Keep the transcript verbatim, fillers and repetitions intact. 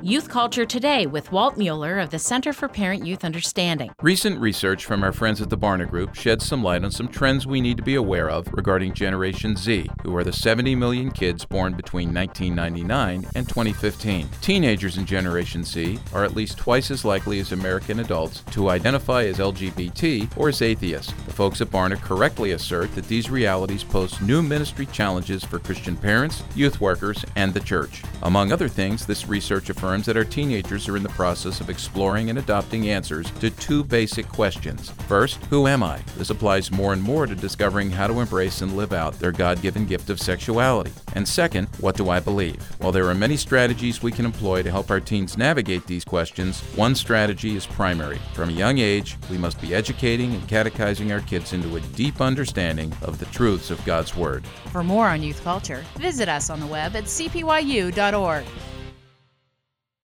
Youth Culture Today with Walt Mueller of the Center for Parent-Youth Understanding. Recent research from our friends at the Barna Group sheds some light on some trends we need to be aware of regarding Generation Z, who are the seventy million kids born between nineteen ninety-nine and twenty fifteen. Teenagers in Generation Z are at least twice as likely as American adults to identify as L G B T or as atheists. The folks at Barna correctly assert that these realities pose new ministry challenges for Christian parents, youth workers, and the church. Among other things, this research affirms that our teenagers are in the process of exploring and adopting answers to two basic questions. First, who am I? This applies more and more to discovering how to embrace and live out their God-given gift of sexuality. And second, what do I believe? While there are many strategies we can employ to help our teens navigate these questions, one strategy is primary. From a young age, we must be educating and catechizing our kids into a deep understanding of the truths of God's Word. For more on youth culture, visit us on the web at c p y u dot org.